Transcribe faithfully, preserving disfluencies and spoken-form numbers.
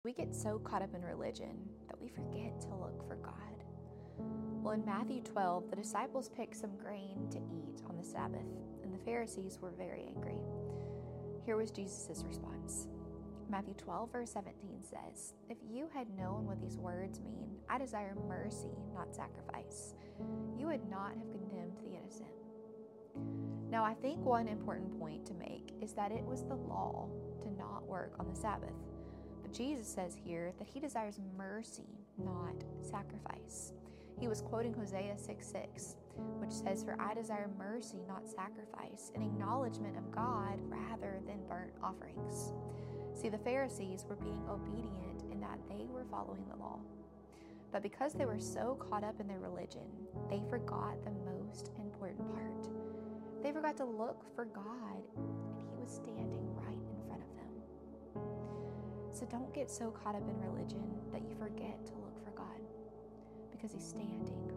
We get so caught up in religion that we forget to look for God. Well, in Matthew twelve, the disciples picked some grain to eat on the Sabbath, and the Pharisees were very angry. Here was Jesus' response. Matthew twelve, verse seventeen says, "If you had known what these words mean, 'I desire mercy, not sacrifice,' you would not have condemned the innocent." Now, I think one important point to make is that it was the law to not work on the Sabbath. But Jesus says here that he desires mercy, not sacrifice. He was quoting Hosea six six, which says, "For I desire mercy, not sacrifice, an acknowledgement of God rather than burnt offerings." See, the Pharisees were being obedient in that they were following the law. But because they were so caught up in their religion, they forgot the most important part. They forgot to look for God, and he was standing right in front of them. So don't get so caught up in religion that you forget to look for God, because he's standing